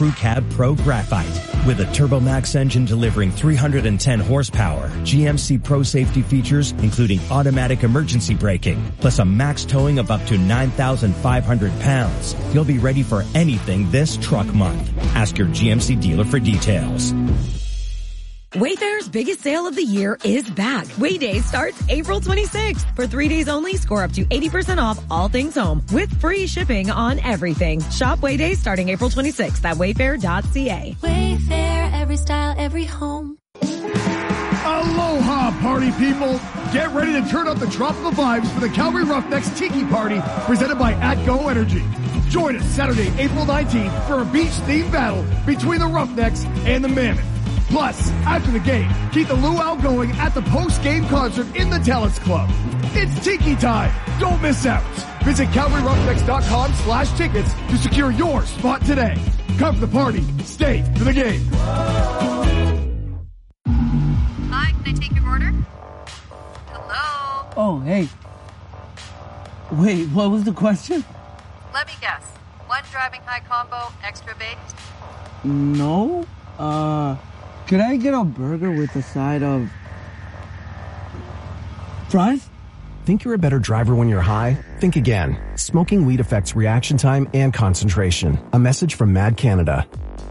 Crew Cab Pro Graphite. With a TurboMax engine delivering 310 horsepower, GMC Pro safety features including automatic emergency braking, plus a max towing of up to 9,500 pounds. You'll be ready for anything this truck month. Ask your GMC dealer for details. Wayfair's biggest sale of the year is back. Wayday starts April 26th. For 3 days only, score up to 80% off all things home with free shipping on everything. Shop Wayday starting April 26th at wayfair.ca. Wayfair, every style, every home. Aloha, party people! Get ready to turn up the tropical vibes for the Calgary Roughnecks Tiki Party presented by AtGo Energy. Join us Saturday, April 19th for a beach-themed battle between the Roughnecks and the Mammoth. Plus, after the game, keep the luau going at the post-game concert in the Talents Club. It's Tiki time. Don't miss out. Visit CalgaryRoughnecks.com/tickets to secure your spot today. Come for the party. Stay for the game. Hi, can I take your order? Hello? Oh, hey. Wait, what was the question? Let me guess. One driving high combo, extra baked? No. Could I get a burger with a side of fries? Think you're a better driver when you're high? Think again. Smoking weed affects reaction time and concentration. A message from Mad Canada.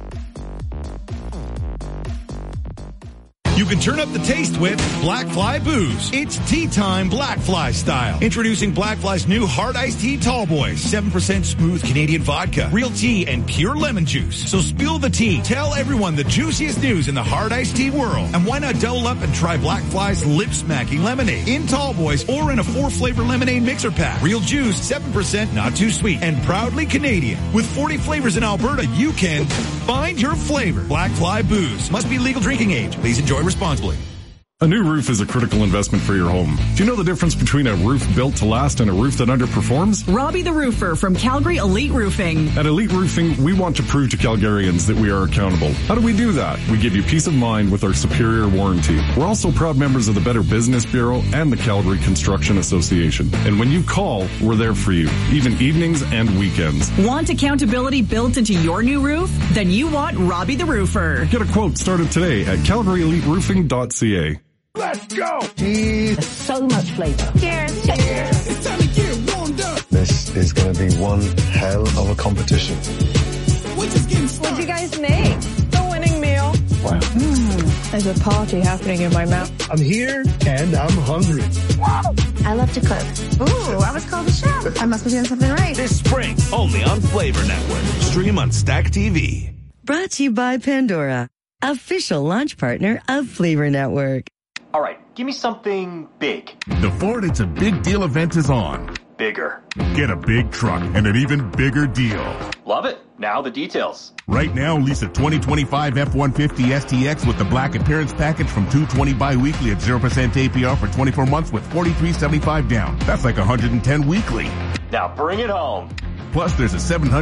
You can turn up the taste with Black Fly Booze. It's tea time Black Fly style. Introducing Black Fly's new hard iced tea tall boys. 7% smooth Canadian vodka, real tea, and pure lemon juice. So spill the tea. Tell everyone the juiciest news in the hard iced tea world. And why not double up and try Black Fly's lip smacking lemonade in tall boys or in a 4-flavor lemonade mixer pack. Real juice, 7%, not too sweet, and proudly Canadian. With 40 flavors in Alberta, you can find your flavor. Black Fly Booze. Must be legal drinking age. Please enjoy responsibly. A new roof is a critical investment for your home. Do you know the difference between a roof built to last and a roof that underperforms? Robbie the Roofer from Calgary Elite Roofing. At Elite Roofing, we want to prove to Calgarians that we are accountable. How do we do that? We give you peace of mind with our superior warranty. We're also proud members of the Better Business Bureau and the Calgary Construction Association. And when you call, we're there for you, even evenings and weekends. Want accountability built into your new roof? Then you want Robbie the Roofer. Get a quote started today at calgaryeliteroofing.ca. Let's go! Cheers. So much flavor. Cheers. Cheers. It's time to get warmed up. This is going to be one hell of a competition. What'd you guys make? The winning meal. Wow. There's a party happening in my mouth. I'm here and I'm hungry. Wow. I love to cook. Ooh, I was called a chef. I must be doing something right. This spring, only on Flavor Network. Stream on Stack TV. Brought to you by Pandora, official launch partner of Flavor Network. All right, give me something big. The Ford It's a Big Deal event is on. Bigger. Get a big truck and an even bigger deal. Love it. Now the details. Right now, lease a 2025 F-150 STX with the black appearance package from $220 bi-weekly at 0% APR for 24 months with $43.75 down. That's like $110 weekly. Now bring it home. Plus, there's a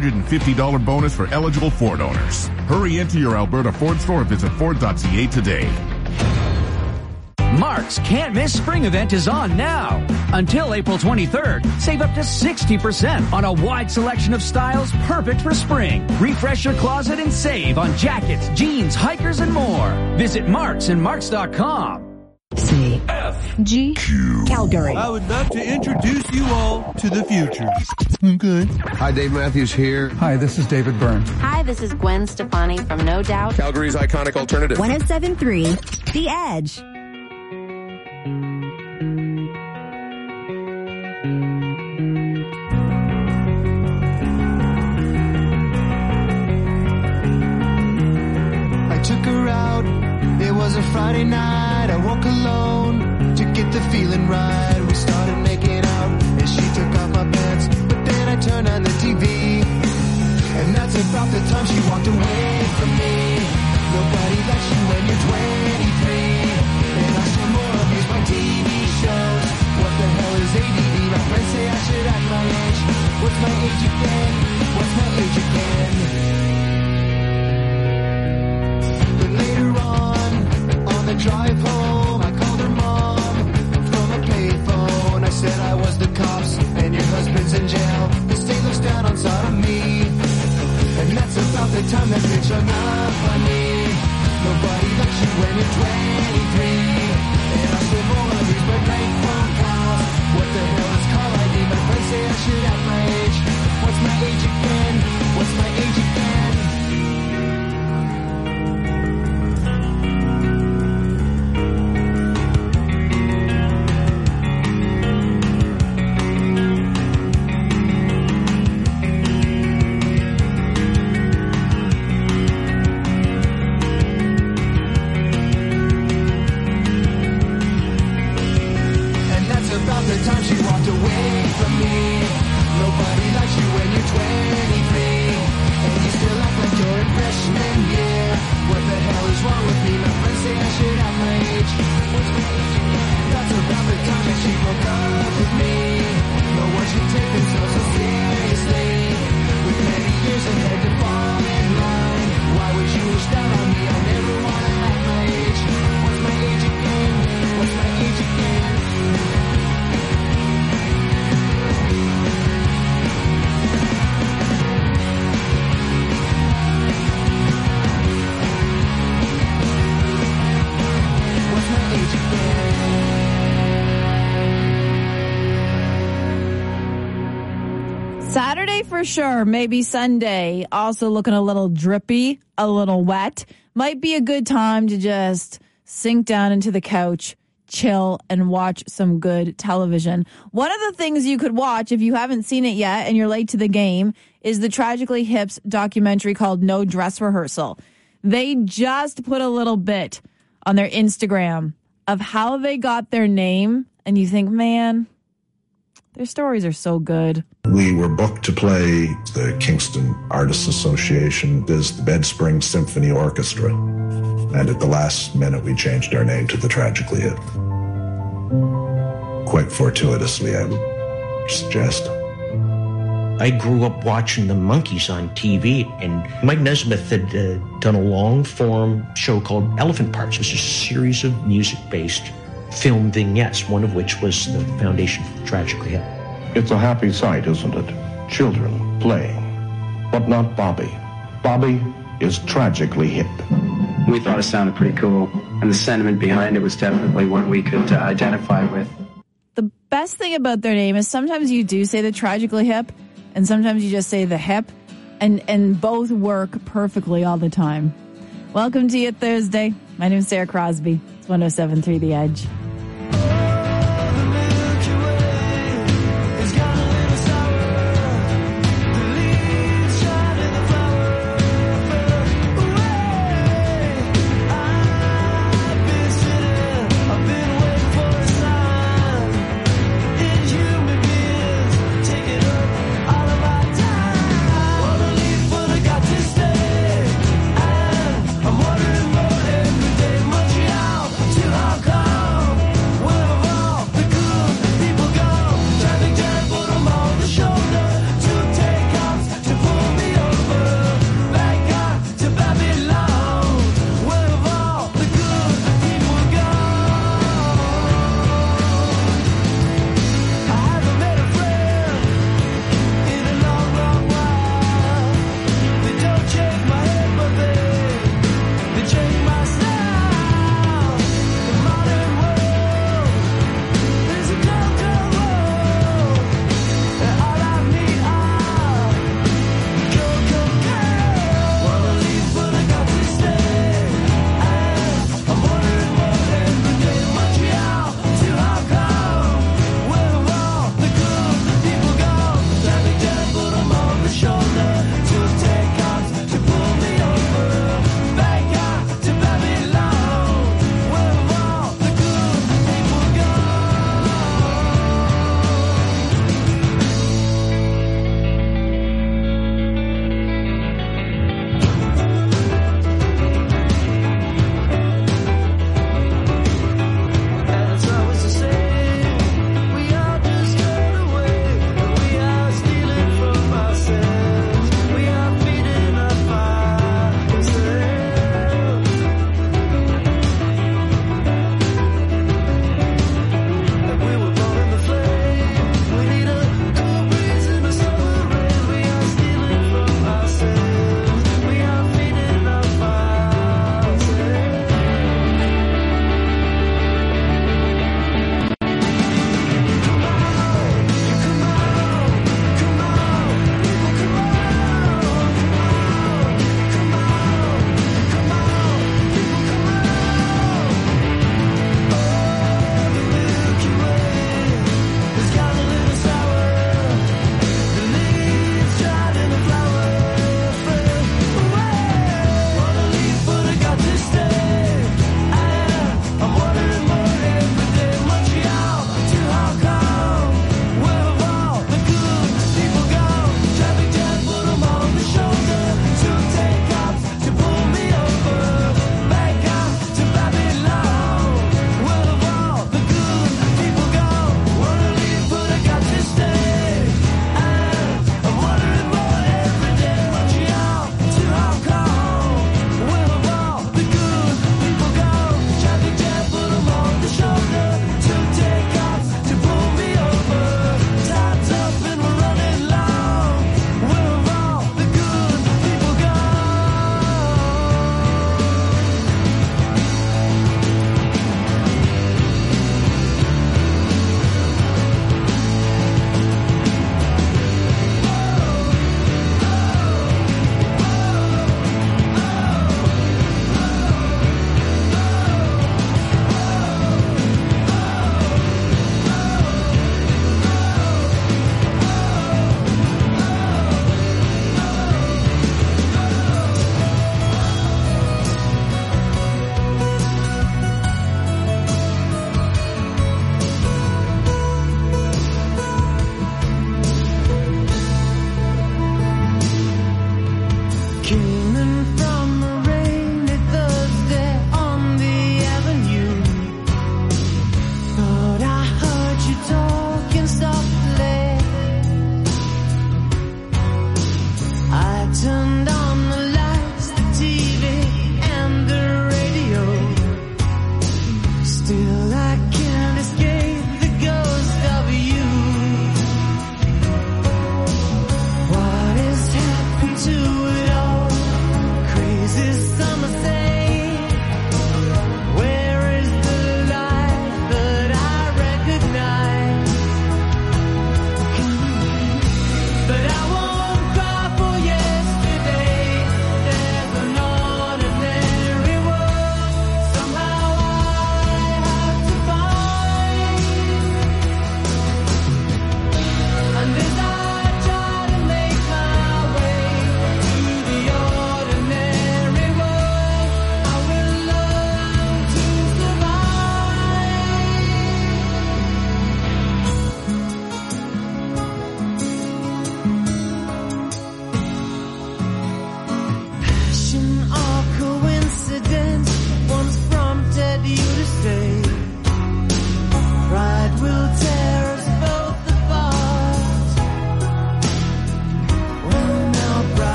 $750 bonus for eligible Ford owners. Hurry into your Alberta Ford store or visit Ford.ca today. Mark's Can't Miss Spring event is on now. Until April 23rd, save up to 60% on a wide selection of styles perfect for spring. Refresh your closet and save on jackets, jeans, hikers, and more. Visit Mark's and Marks.com. C F G Q Calgary. I would love to introduce you all to the future. Okay. Hi, Dave Matthews here. Hi, this is David Byrne. Hi, this is Gwen Stefani from No Doubt. Calgary's iconic alternative. 107.3 The Edge. I took her out. It was a Friday night. I woke alone to get the feeling right. We started making out and she took off my pants, but then I turned on the TV, and that's about the time she walked away from me. Nobody likes you when you're 23, and I still more amuse by TV shows. What the hell is ADD? My friends say I should act my age. What's my age again? What's my age again? But later on the drive home, I called her mom from a payphone. I said I was the cops and your husband's in jail. The state looks down on sodomy, and that's about the time that bitch much enough on me. Nobody likes you when you're 23. And I still more of these but make phone calls. What the hell is call ID? My friends say I should have my age. What's my age again? What's my age again? Saturday for sure, maybe Sunday. Also looking a little drippy, a little wet. Might be a good time to just sink down into the couch, chill, and watch some good television. One of the things you could watch, if you haven't seen it yet and you're late to the game, is the Tragically Hip's documentary called No Dress Rehearsal. They just put a little bit on their Instagram of how they got their name, and you think, man, their stories are so good. We were booked to play the Kingston Artists Association as the Bed Springs Symphony Orchestra. And at the last minute, we changed our name to the Tragically Hip. Quite fortuitously, I would suggest. I grew up watching the Monkees on TV, and Mike Nesmith had done a long-form show called Elephant Parts. It was a series of music-based film vignettes, one of which was the foundation for Tragically Hip. It's a happy sight, isn't it? Children playing. But not Bobby. Bobby is tragically hip. We thought it sounded pretty cool, and the sentiment behind it was definitely one we could identify with. The best thing about their name is sometimes you do say the Tragically Hip, and sometimes you just say the hip, and both work perfectly all the time. Welcome to you Thursday. My name is Sarah Crosby. It's 107.3 The Edge. I'm wondering more every day, Montreal to Hong Kong.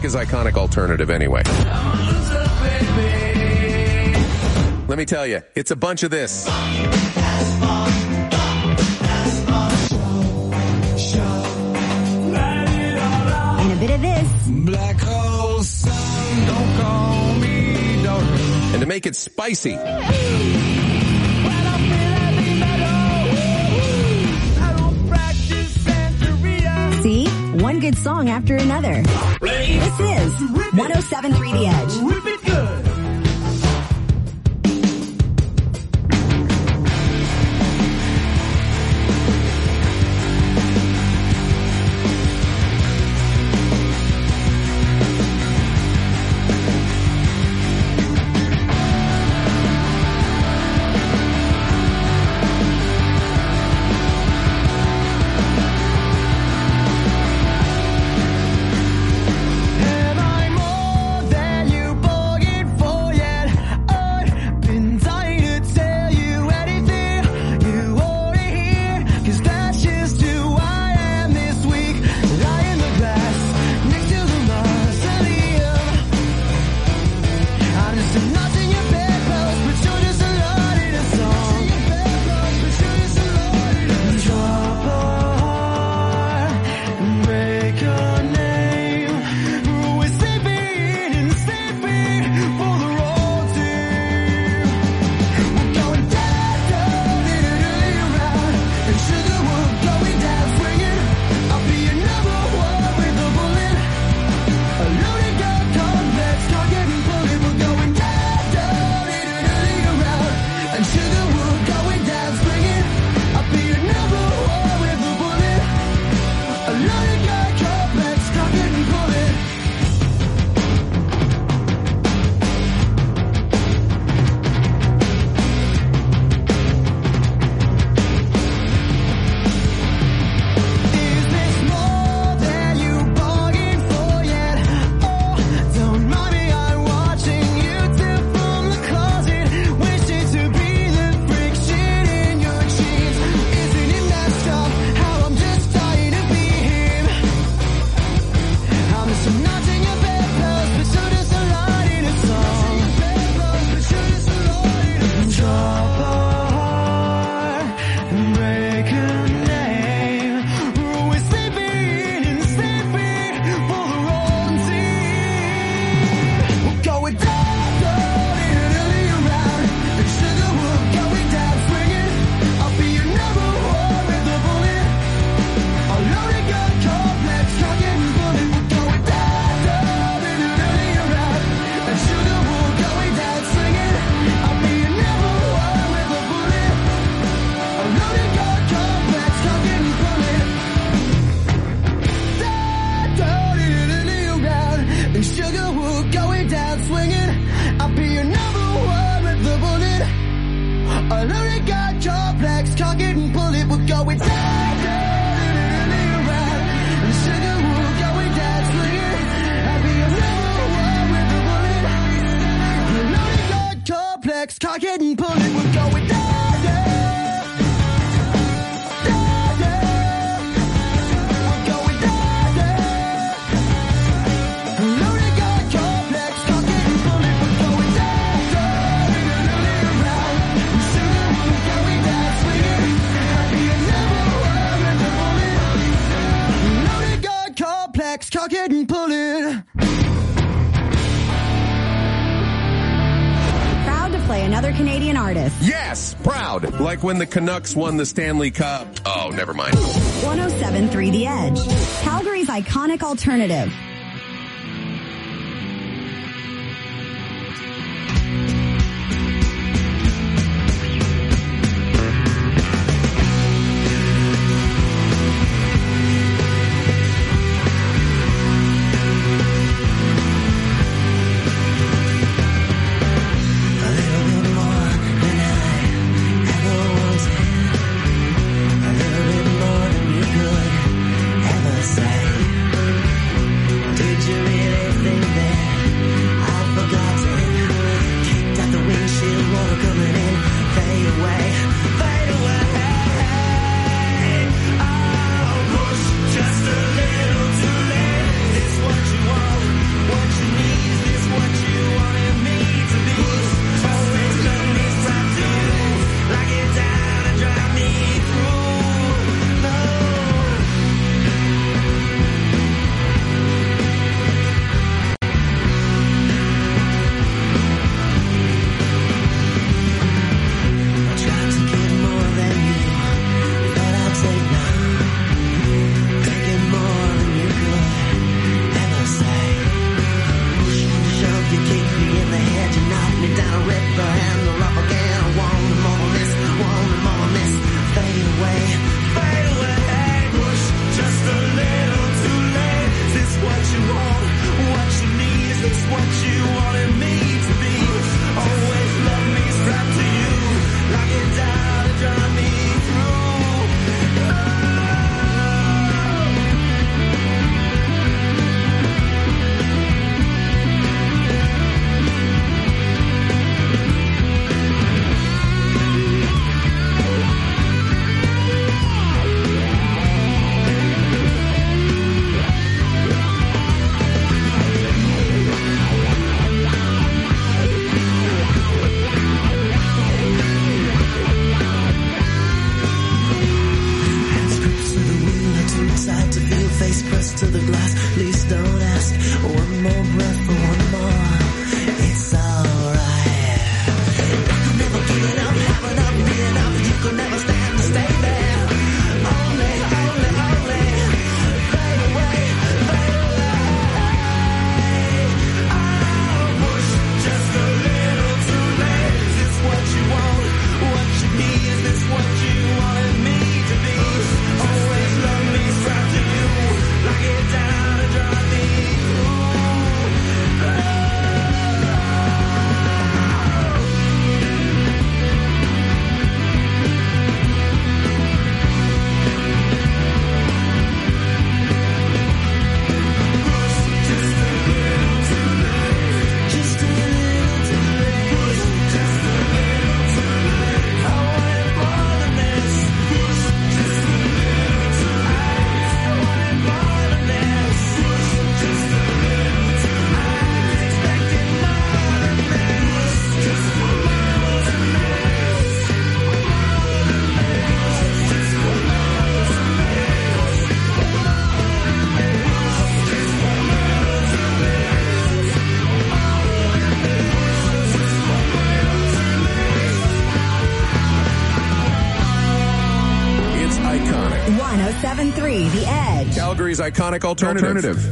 America's iconic alternative anyway? Let me tell you, it's a bunch of this. And a bit of this. Black hole sun, don't call me darling. And to make it spicy, see? One good song after another. This is 107.3 The Edge. Rip it good. like when the Canucks won the Stanley Cup. Oh, never mind. 107.3 The Edge, Calgary's iconic alternative. 107.3 The Edge. Calgary's iconic alternative.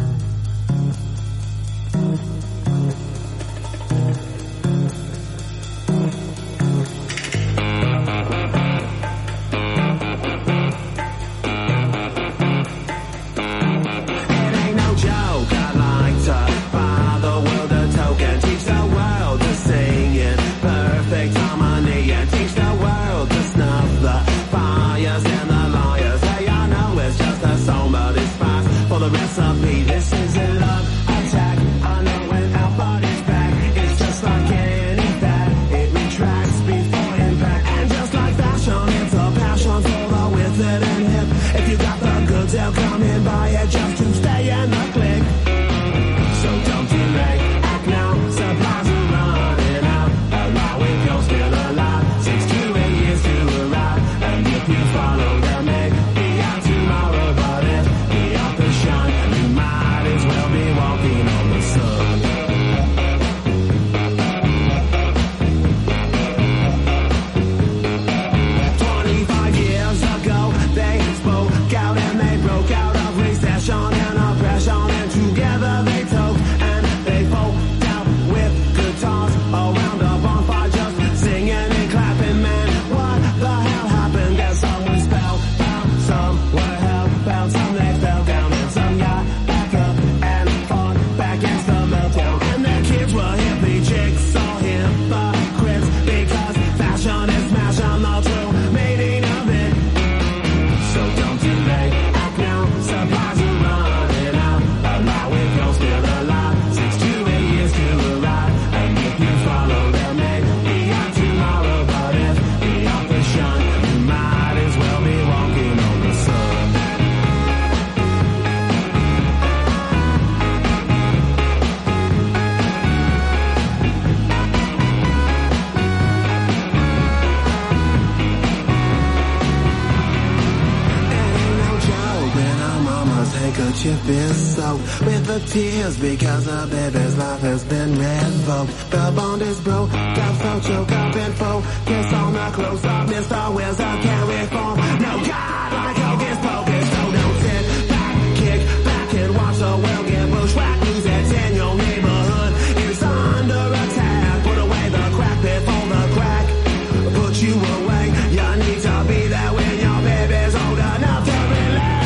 With the tears because the baby's life has been revoked. The bond is broke, got so choke up and focus on the close up. Mr. Wheels I carry for. No God like hocus pocus. So don't sit back, kick back and watch the world get bushwhacked. Music's in your neighborhood, it's under attack. Put away the crack before the crack put you away. You need to be there when your baby's old enough to relate.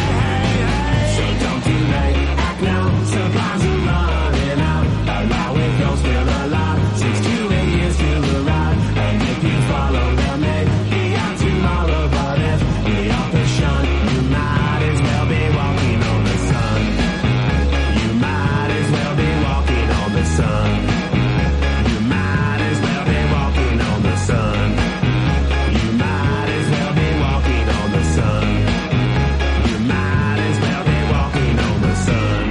So don't delay. Supplies are running out. Allow it, you're still alive. 6 to 8 years to arrive. And if you follow them, maybe out tomorrow. But if the option, you might as well be walking on the sun. You might as well be walking on the sun. You might as well be walking on the sun. You might as well be walking on the sun. You might as well be walking on the sun.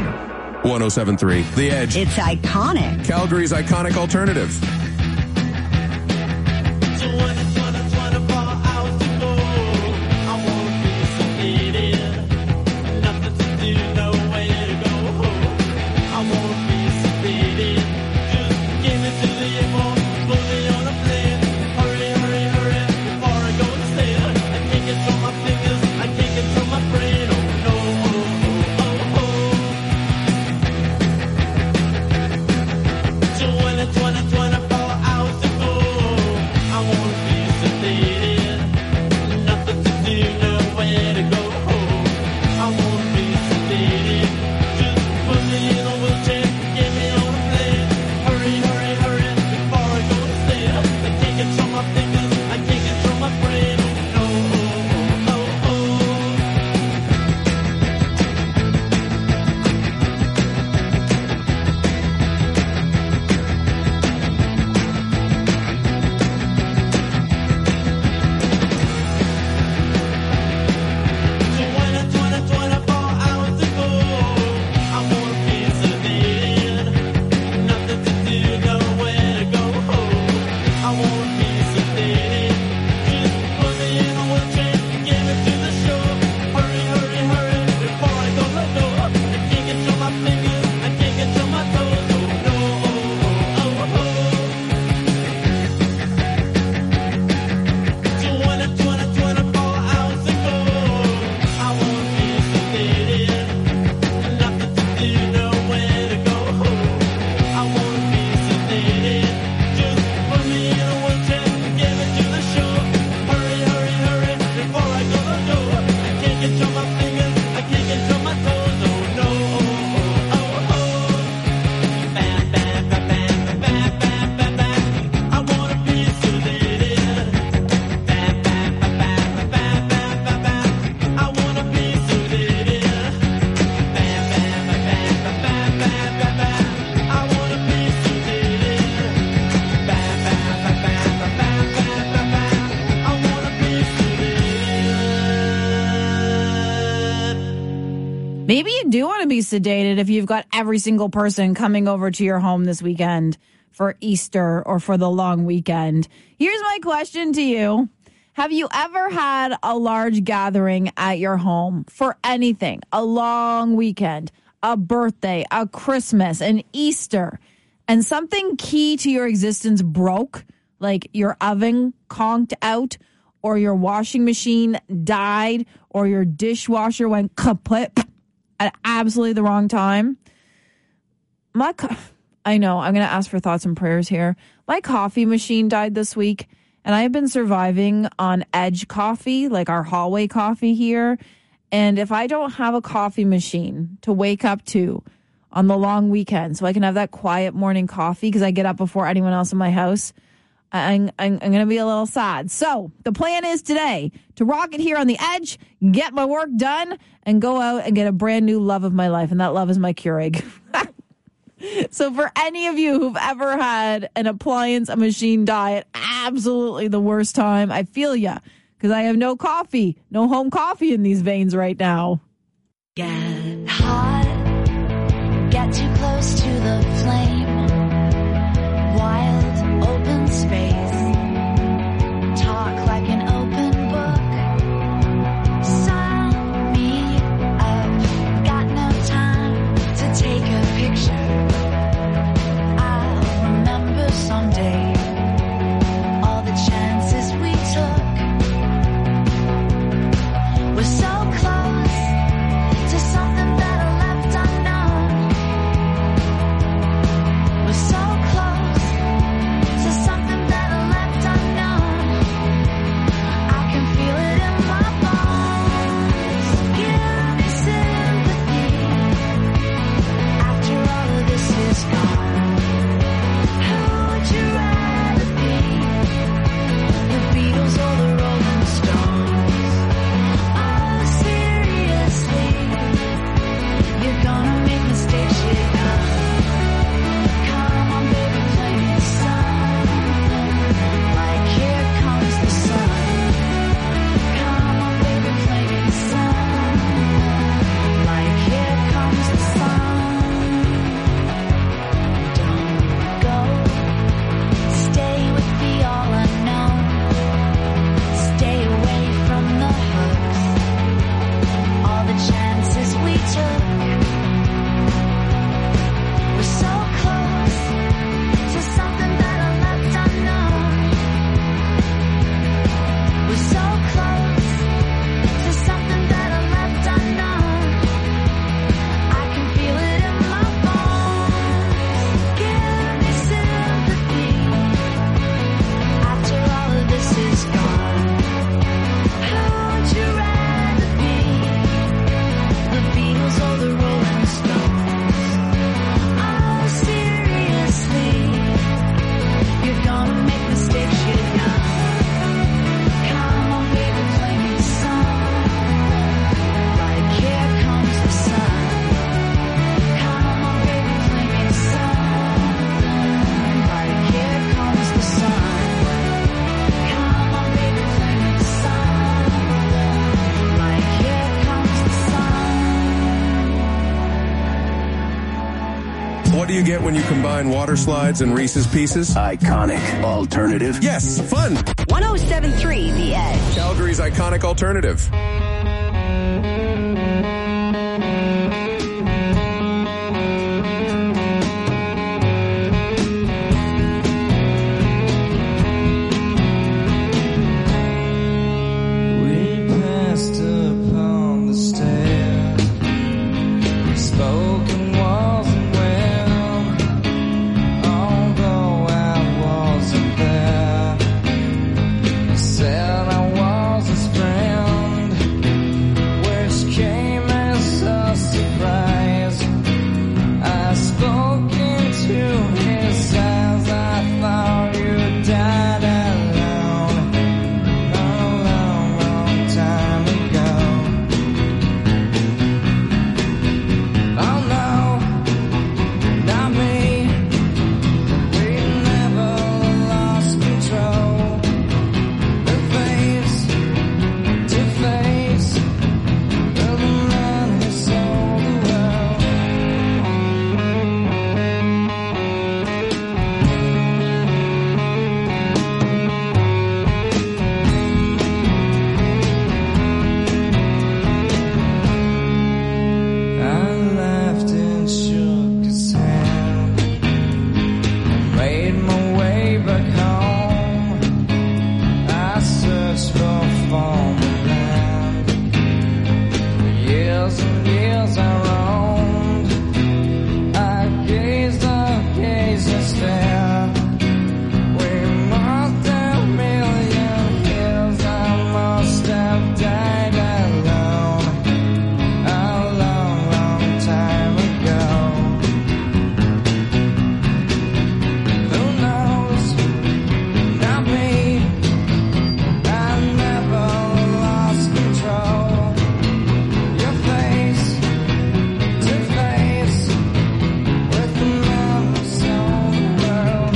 107.3 The Edge. It's iconic. Calgary's iconic alternative. Twenty, 20, 24 do want to be sedated if you've got every single person coming over to your home this weekend for Easter or for the long weekend. Here's my question to you. Have you ever had a large gathering at your home for anything? A long weekend, a birthday, a Christmas, an Easter, and something key to your existence broke, like your oven conked out, or your washing machine died, or your dishwasher went kaput at absolutely the wrong time? I know, I'm going to ask for thoughts and prayers here. My coffee machine died this week, and I have been surviving on Edge coffee, like our hallway coffee here. And if I don't have a coffee machine to wake up to on the long weekend so I can have that quiet morning coffee because I get up before anyone else in my house, I'm going to be a little sad. So the plan is today to rock it here on the Edge, get my work done, and go out and get a brand new love of my life. And that love is my Keurig. So for any of you who've ever had an appliance, a machine die at absolutely the worst time, I feel ya, because I have no coffee, no home coffee in these veins right now. Get hot, get too close to the flame, wild open space, talk like an open book, sign me up, got no time to take a picture. Someday, all the chances we took, we're so close to something better left unknown. We're so close to something better left unknown. I can feel it in my bones. Give me sympathy after all of this is gone. Would you rather be the Beatles or the Rolling Stones? Oh, seriously, you're gonna make mistakes, you know. Come on, baby, play me a song, like Here Comes the Sun. Come on, baby, play me a song, like Here Comes the Sun. Don't go. Stay with the all unknown. Stay away from the hooks. All the chances we took. We're so close to something better left unknown. We're so close to something better left unknown. I can feel it in my bones. Give me sympathy after all of this is gone. Who would you rather be, the Beatles or the Rolling Stones? Oh, seriously, you're gonna make mistakes, you know. Come on, baby, play me a song, like Here Comes the Sun. Come on, baby, play me a song, like Here Comes the Sun. Come on, baby, play me a song, like Here Comes the Sun. What do you get when you combine water slides and Reese's Pieces? Iconic alternative. Yes, fun. 107.3 The Edge. Calgary's iconic alternative. We passed upon the stair, spoken wasn't well, although I wasn't there. Said I was his friend. shook his hand. I made my way back home. I searched for former land. Years and years I roamed. I gazed and stared. We must have million years. I must have died alone a long, long time ago. Who knows? Not me. I never lost control. Your face to face with the man who sold the world.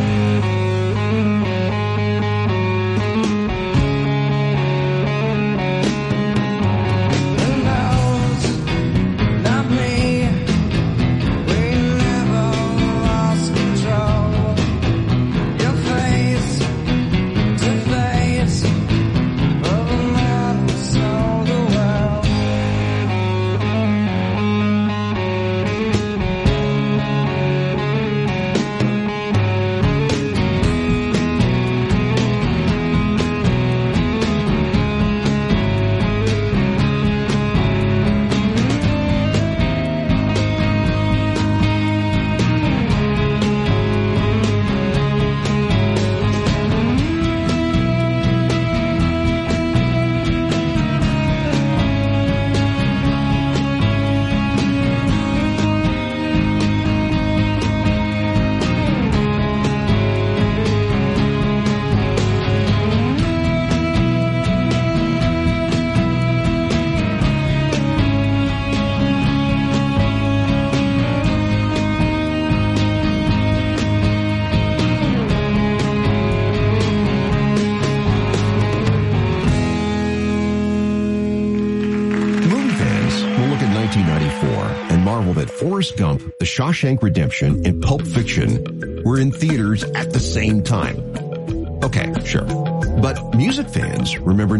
Who knows? Not me. We never lost control. Your face to face with the man who sold the world. Movie fans will look at 1994 and marvel that Forrest Gump, The Shawshank Redemption, and Pulp Fiction were in theaters at the same time. Okay, sure. But music fans remember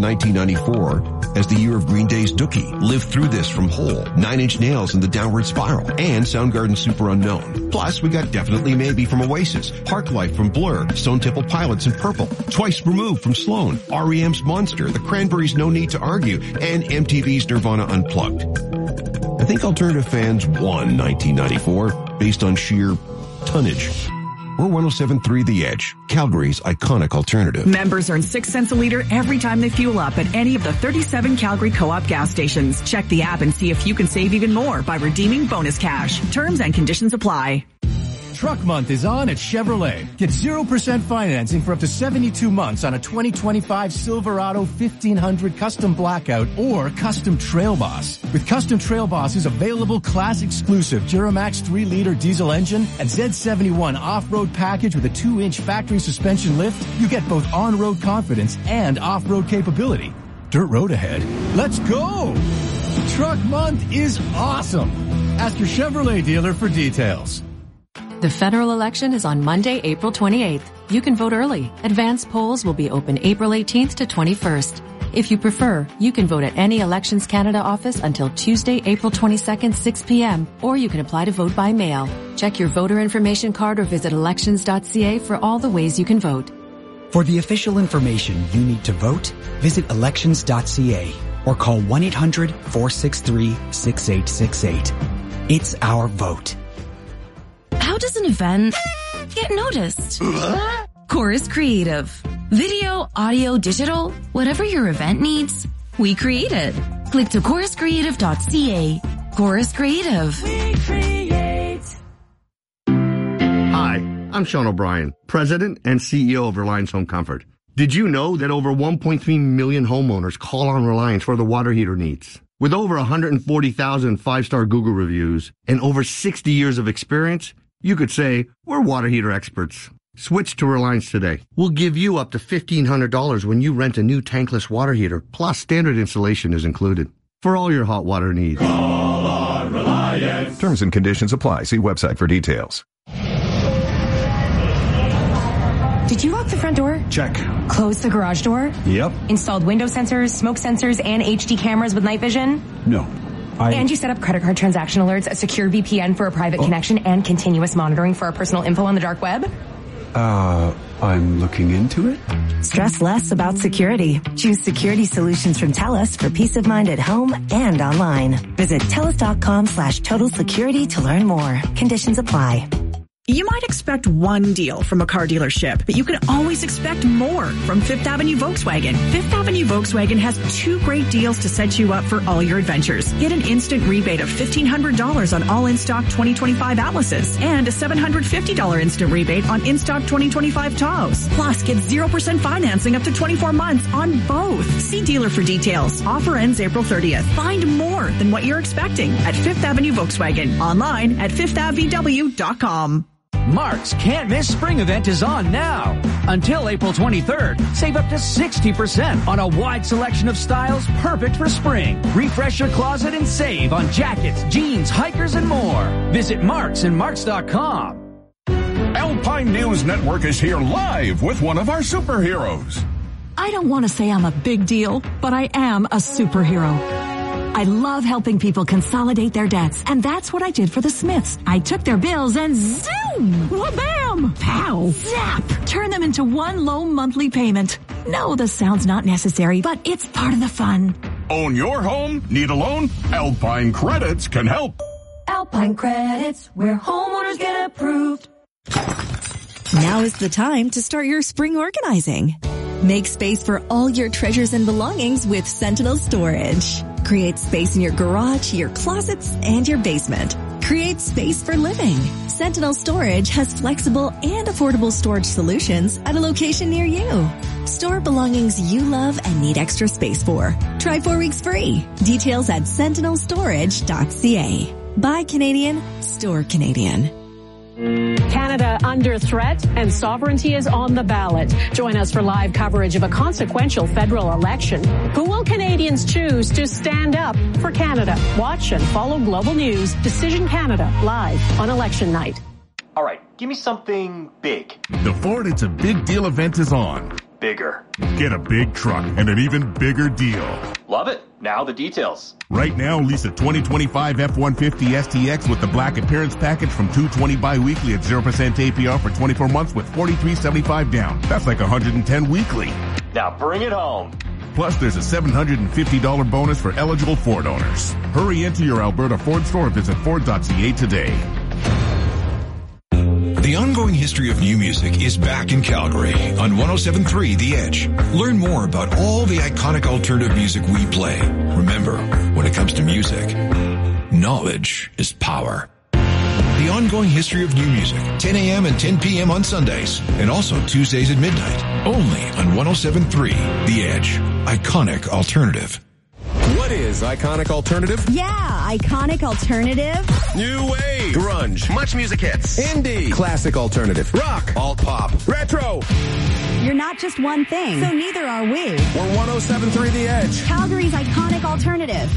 1994 as the year of Green Day's Dookie, Live Through This from Hole, Nine Inch Nails and the Downward Spiral, and Soundgarden's Super Unknown. Plus, we got Definitely Maybe from Oasis, Parklife from Blur, Stone Temple Pilots and Purple, Twice Removed from Sloan, REM's Monster, The Cranberries' No Need to Argue, and MTV's Nirvana Unplugged. I think alternative fans won 1994 based on sheer tonnage. We're 107.3 The Edge, Calgary's iconic alternative. Members earn 6 cents a liter every time they fuel up at any of the 37 Calgary Co-op gas stations. Check the app and see if you can save even more by redeeming bonus cash. Terms and conditions apply. Truck Month is on at Chevrolet. Get 0% financing for up to 72 months on a 2025 Silverado 1500 Custom Blackout or Custom Trail Boss. With Custom Trail Boss's available class-exclusive Duramax 3-liter diesel engine and Z71 off-road package with a 2-inch factory suspension lift, you get both on-road confidence and off-road capability. Dirt road ahead. Let's go! Truck Month is awesome. Ask your Chevrolet dealer for details. The federal election is on Monday, April 28th. You can vote early. Advance polls will be open April 18th to 21st. If you prefer, you can vote at any Elections Canada office until Tuesday, April 22nd, 6 p.m., or you can apply to vote by mail. Check your voter information card or visit elections.ca for all the ways you can vote. For the official information you need to vote, visit elections.ca or call 1-800-463-6868. It's our vote. How does an event get noticed? Chorus Creative. Video, audio, digital, whatever your event needs, we create it. Click to choruscreative.ca. Chorus Creative. We create. Hi, I'm Sean O'Brien, President and CEO of Reliance Home Comfort. Did you know that over 1.3 million homeowners call on Reliance for their water heater needs? With over 140,000 5-star Google reviews and over 60 years of experience, you could say we're water heater experts. Switch to Reliance today. We'll give you up to $1,500 when you rent a new tankless water heater, plus standard installation is included. For all your hot water needs. Call on Reliance. Terms and conditions apply. See website for details. Did you lock the front door? Check. Close the garage door? Yep. Installed window sensors, smoke sensors, and HD cameras with night vision? No. And you set up credit card transaction alerts, a secure VPN for a private connection, and continuous monitoring for our personal info on the dark web? I'm looking into it. Stress less about security. Choose security solutions from TELUS for peace of mind at home and online. Visit TELUS.com/total security to learn more. Conditions apply. You might expect one deal from a car dealership, but you can always expect more from Fifth Avenue Volkswagen. Fifth Avenue Volkswagen has 2 great deals to set you up for all your adventures. Get an instant rebate of $1,500 on all in-stock 2025 Atlases and a $750 instant rebate on in-stock 2025 Tahoes. Plus, get 0% financing up to 24 months on both. See dealer for details. Offer ends April 30th. Find more than what you're expecting at Fifth Avenue Volkswagen. Online at fifthAvW.com. Mark's Can't Miss Spring event is on now. Until April 23rd, save up to 60% on a wide selection of styles perfect for spring. Refresh your closet and save on jackets, jeans, hikers, and more. Visit Marks and Marks.com. Alpine News Network is here live with one of our superheroes. I don't want to say I'm a big deal, but I am a superhero. I love helping people consolidate their debts, and that's what I did for the Smiths. I took their bills and zoom! Wha-bam! Pow! Zap! Turn them into one low monthly payment. No, the sound's not necessary, but it's part of the fun. Own your home? Need a loan? Alpine Credits can help. Alpine Credits, where homeowners get approved. Now is the time to start your spring organizing. Make space for all your treasures and belongings with Sentinel Storage. Create space in your garage, your closets, and your basement. Create space for living. Sentinel Storage has flexible and affordable storage solutions at a location near you. Store belongings you love and need extra space for. Try 4 weeks free. Details at sentinelstorage.ca. Buy Canadian, store Canadian. Canada under threat and sovereignty is on the ballot. Join us for live coverage of a consequential federal election. Who will Canadians choose to stand up for Canada? Watch and follow Global News Decision Canada live on election night. All right, give me something big. The Ford It's a Big Deal event is on. Bigger. Get a big truck and an even bigger deal. Love it. Now the details. Right now, lease a 2025 F-150 STX with the Black Appearance Package from $220 bi-weekly at 0% APR for 24 months with $43.75 down. That's like $110 weekly. Now bring it home. Plus, there's a $750 bonus for eligible Ford owners. Hurry into your Alberta Ford store or visit Ford.ca today. The ongoing history of new music is back in Calgary on 107.3 The Edge. Learn more about all the iconic alternative music we play. Remember, when it comes to music, knowledge is power. The ongoing history of new music, 10 a.m. and 10 p.m. on Sundays, and also Tuesdays at midnight, only on 107.3 The Edge. Iconic alternative. What is iconic alternative? Yeah, iconic alternative. New wave, grunge, much music hits, indie, classic alternative, rock, alt pop, retro. You're not just one thing, so neither are we. We're 107.3 The Edge, Calgary's iconic alternative.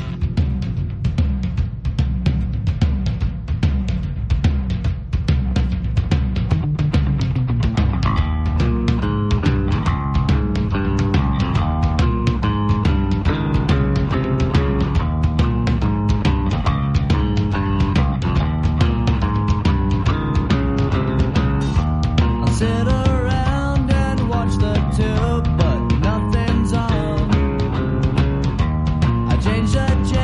Change the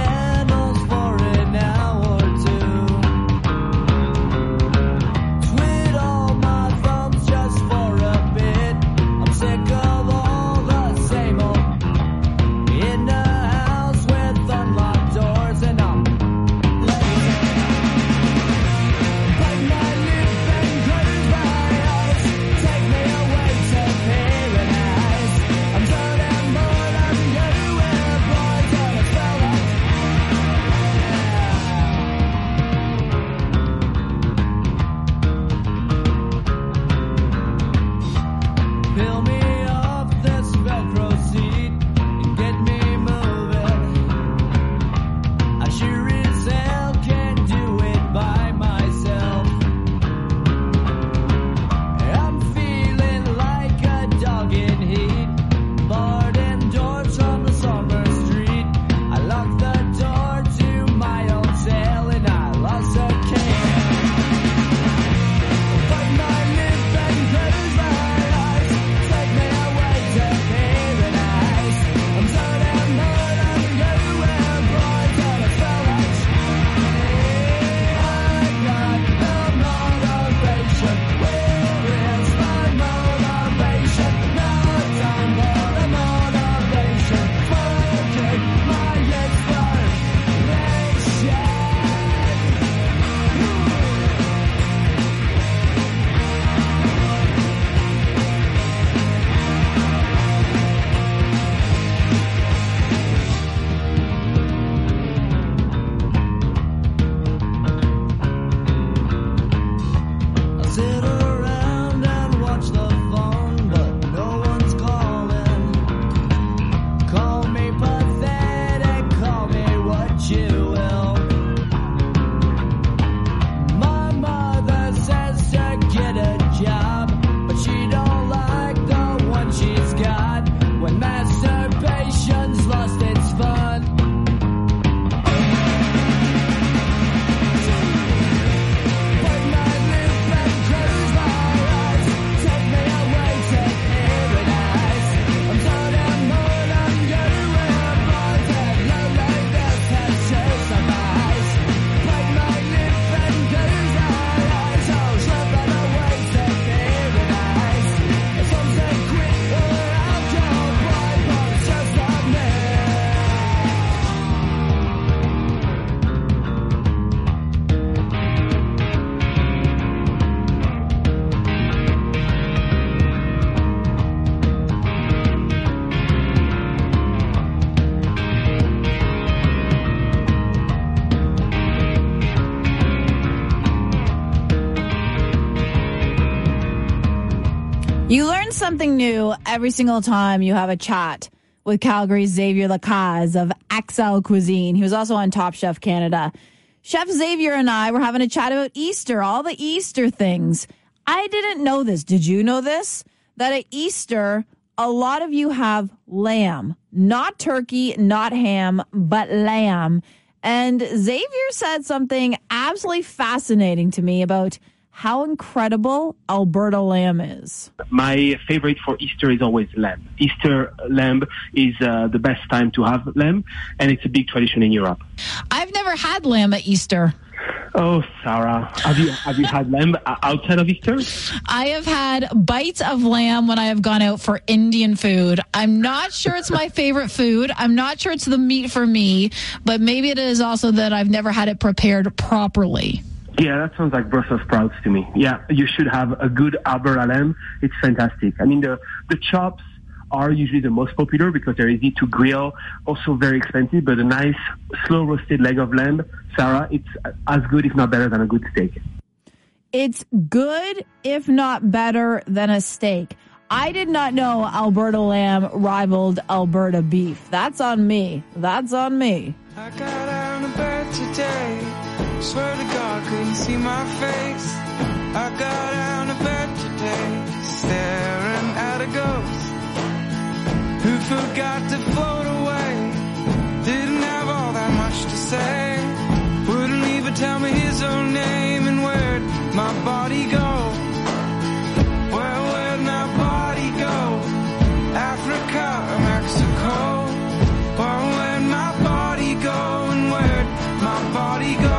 You learn something new every single time you have a chat with Calgary's Xavier Lacaze of Axel Cuisine. He was also on Top Chef Canada. Chef Xavier and I were having a chat about Easter, all the Easter things. I didn't know this. Did you know this? That at Easter, a lot of you have lamb. Not turkey, not ham, but lamb. And Xavier said something absolutely fascinating to me about how incredible Alberta lamb is. My favorite for Easter is always lamb. Easter lamb is the best time to have lamb, and it's a big tradition in Europe. I've never had lamb at Easter. Oh, Sarah, have you had lamb outside of Easter? I have had bites of lamb when I have gone out for Indian food. I'm not sure it's my favorite food. I'm not sure it's the meat for me, but maybe it is also that I've never had it prepared properly. Yeah, that sounds like Brussels sprouts to me. Yeah, you should have a good Alberta lamb. It's fantastic. I mean, the chops are usually the most popular because they're easy to grill, also very expensive, but a nice slow roasted leg of lamb, Sarah, it's as good, if not better, than a good steak. It's good, if not better, than a steak. I did not know Alberta lamb rivaled Alberta beef. That's on me. That's on me. I got out of bed today. Swear to God, couldn't see my face. I got out of bed today, staring at a ghost who forgot to float away. Didn't have all that much to say. Wouldn't even tell me his own name, and where'd my body go? Well, where'd my body go? Africa or Mexico? Well, where'd my body go, and where'd my body go?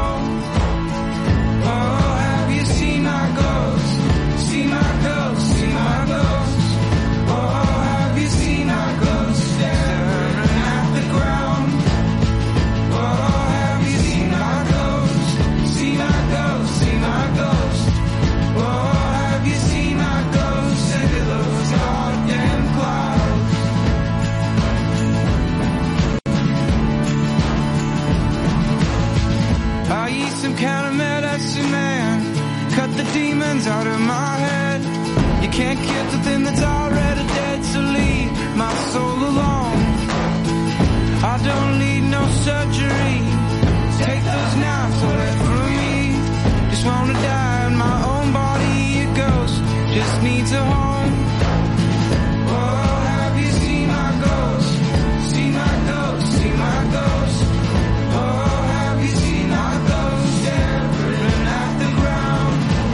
The demons out of my head. You can't kill the thing that's already dead, so leave my soul alone. I don't need no surgery. Take those knives away from me. Just wanna die in my own body. A ghost just needs a home. Oh, have you seen my ghost? See my ghost, see my ghost. Oh, have you seen my ghost? Staring at the ground.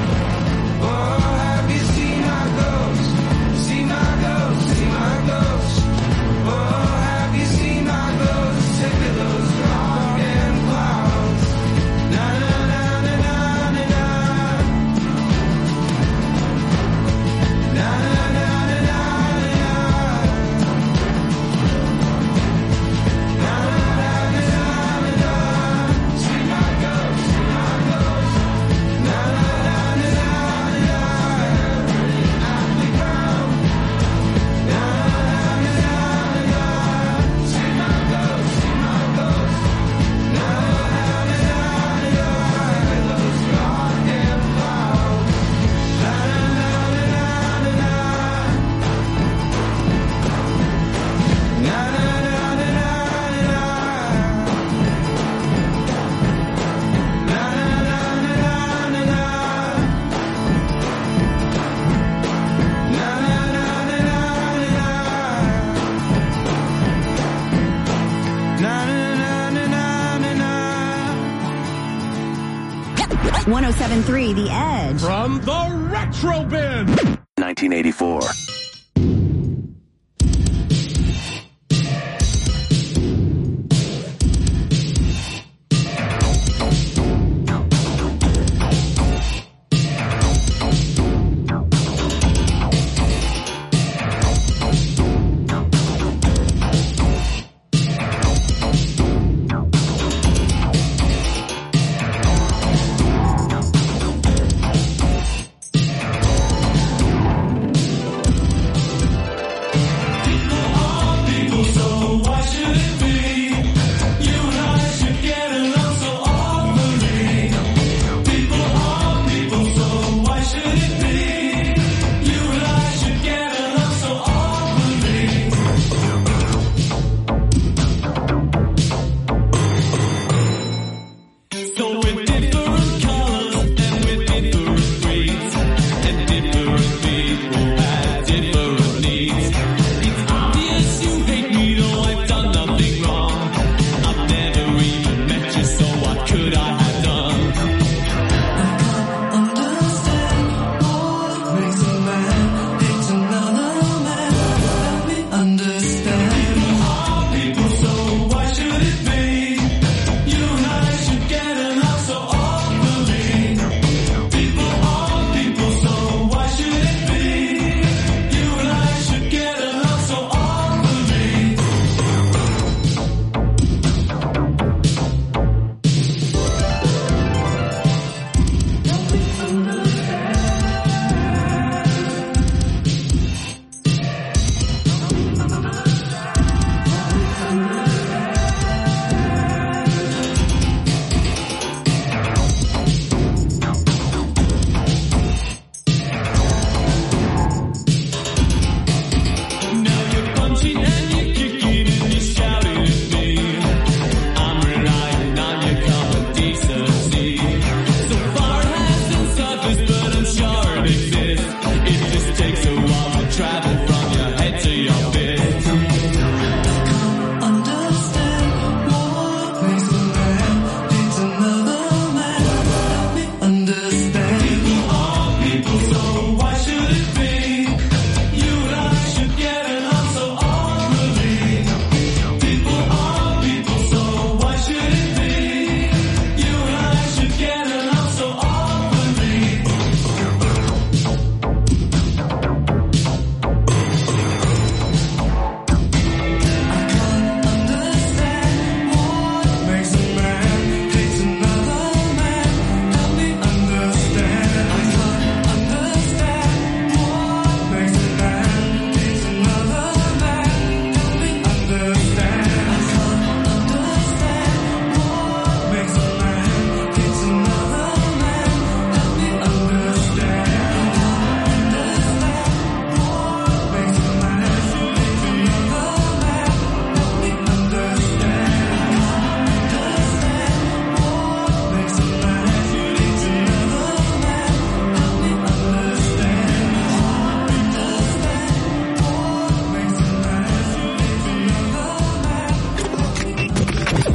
.3 The Edge. From the Retro Bin. 1984.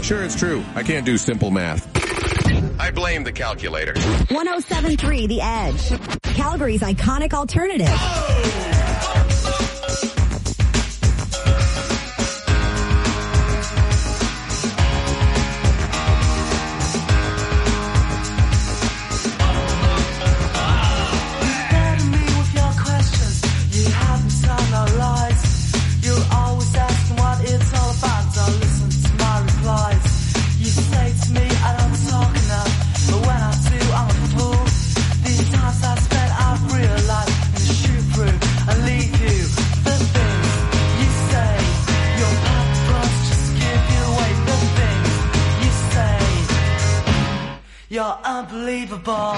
Sure, it's true. I can't do simple math. I blame the calculator. 107.3 The Edge. Calgary's iconic alternative. You're unbelievable.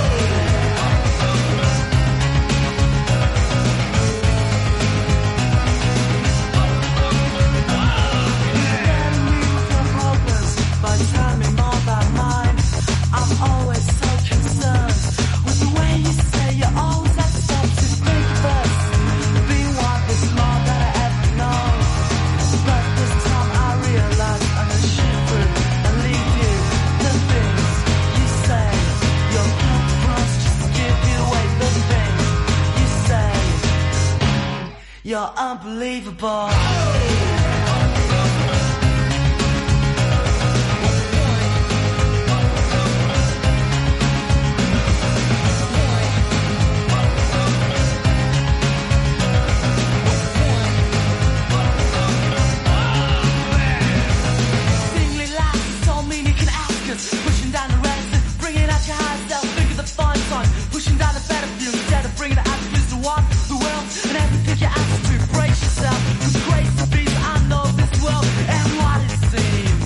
By telling me more about mine, I'm always so concerned with the way you say you always have to stop to think first. Being one is more than I ever known, but this time I realize I'm gonna shoot through and leave you. The things you say, your purpose just give you away. The things you say, you're unbelievable. Pushing down the ranks, bringing out your high self, think of the fun song, pushing down the battlefield instead of bringing the attitudes to walk the world and have to pick your attitude, brace yourself. With crazy beats, I know this world and what it seems.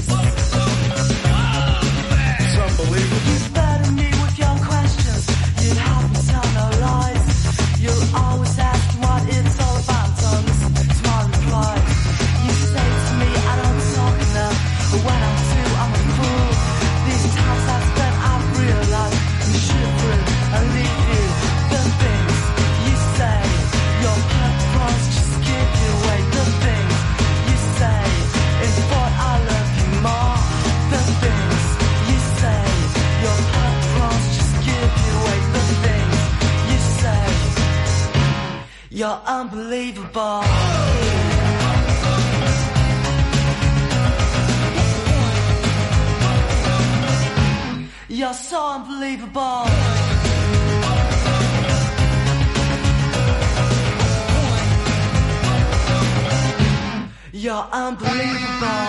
It's unbelievable. You better me with your questions. You haven't tell no lies. You're always asking what it's all about. So listen to my replies. You say to me, I don't talk enough, but when I do, I'm a fool. These times I've spent, I've realized I'm shivering and leave you. The things you say, your purpose just give you away. The things you say, in thought I love you more. The things you say, your purpose just give you away. The things you say, you're unbelievable. You're so unbelievable. You're unbelievable.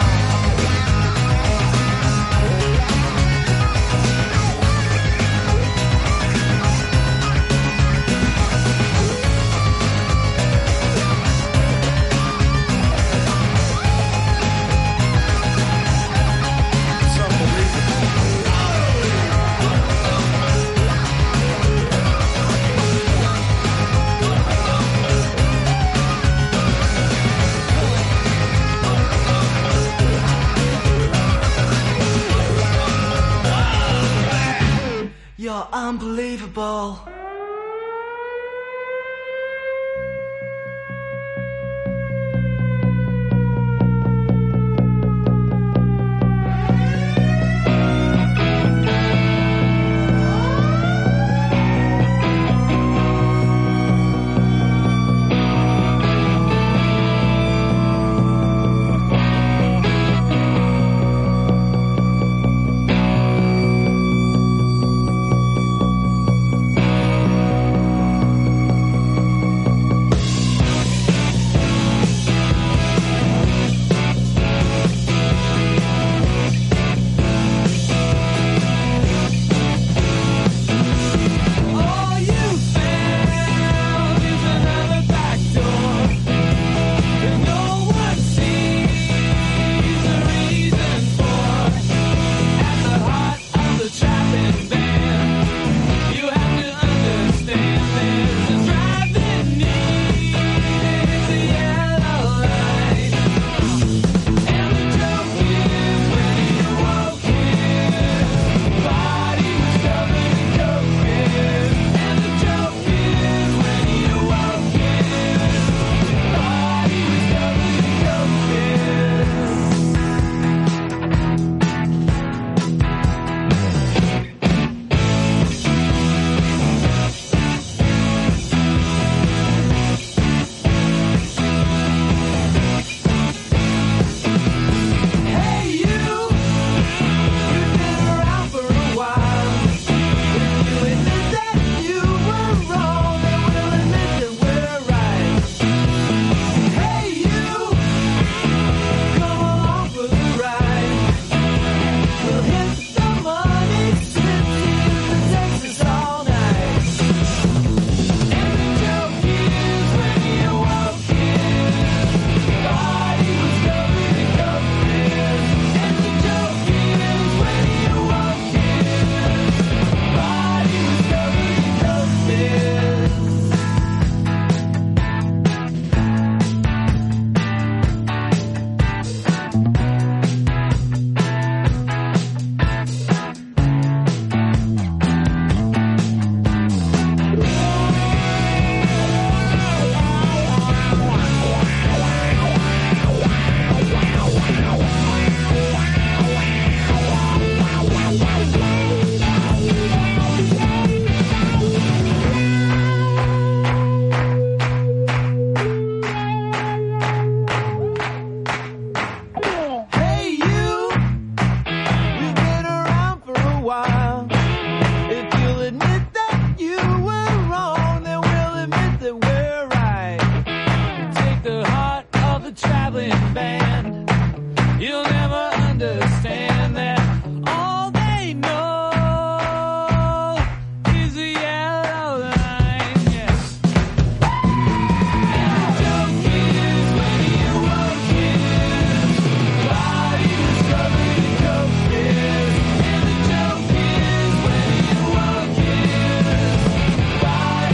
You're unbelievable.